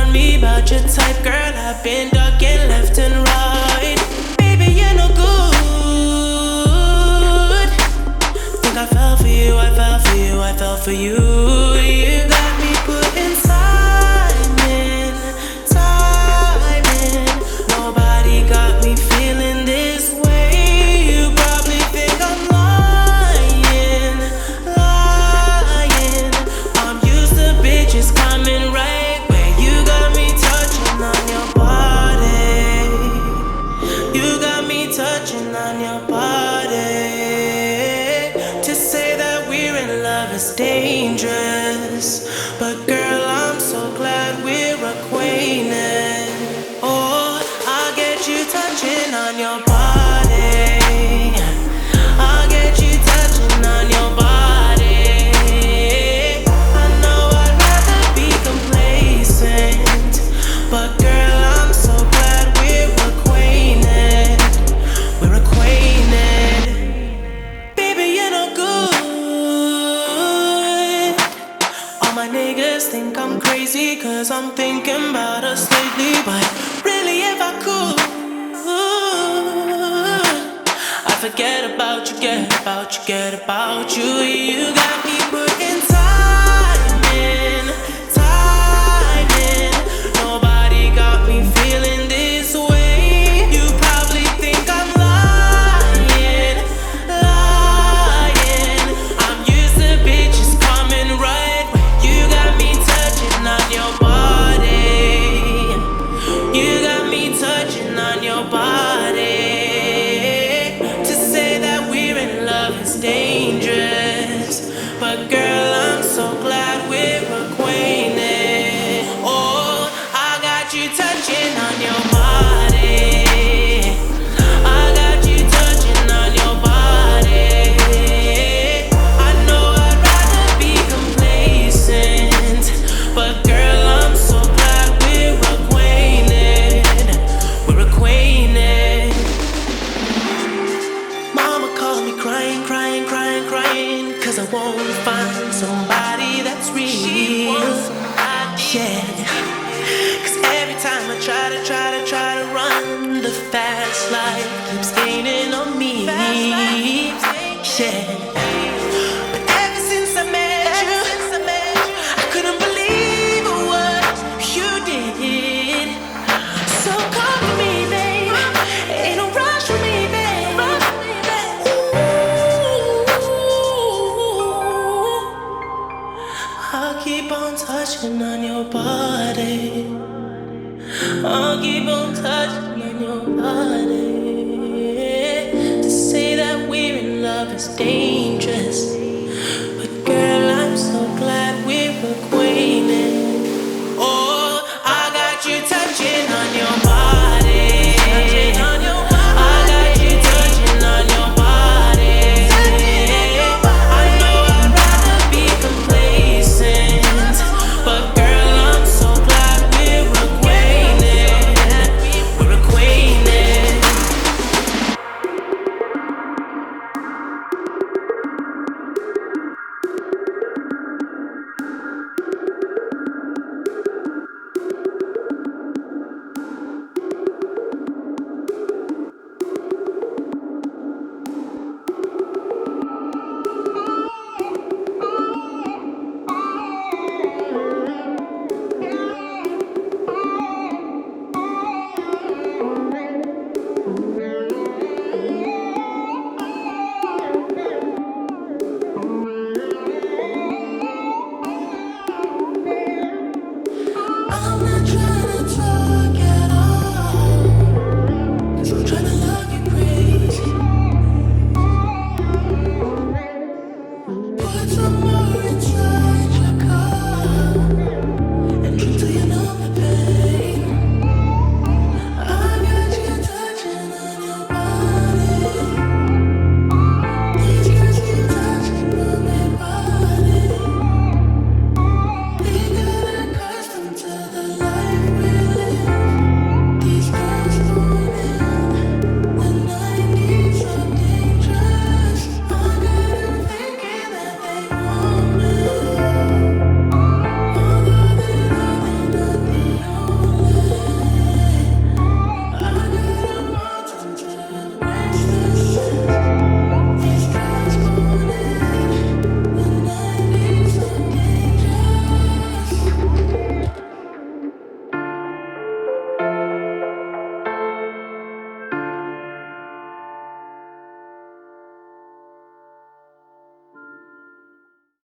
Remind me about your type, girl. I've been ducking left and right. Baby, you're no good. Think I fell for you, I fell for you, I fell for you. You got me putting time in, time in. Nobody got me feeling this way. You probably think I'm lying, lying. I'm used to bitches coming right where you got me touching on your body. You got me touching on your body. To say that we're in love is dangerous, but girl, I'm so glad we're acquainted. Oh, I'll get you touching on your body. I'll get you touching on your body. I know I'd rather be complacent, but girl, I'm so glad we're acquainted. We're acquainted. Baby, you're no good. All my niggas think I'm crazy, cause I'm thinking about us lately. But really, if I could, I forget about you, get about you, get about you. You got me putting time in, time in. Nobody got me feeling this way. You probably think I'm lying, lying. I'm used to bitches coming right where you got me touching on your body. You got me touching on your body. To say that we're in love is dangerous, but girl, I'm so glad we're acquainted. Oh, I got you touching on your body. I got you touching on your body. I know I'd rather be complacent, but girl, I'm so glad we're acquainted. We're acquainted. Mama called me crying, crying, crying, crying, cause I won't find somebody that's real. Yeah. Cause every time I try to run, the fast life keeps gaining on me. Yeah. But ever since I met you, I couldn't believe what you did. So come to me, babe. Ain't no rush for me, babe. Ooh, I'll keep on touching on your body. I'll keep on touching on your body. To say that we're in love is dangerous.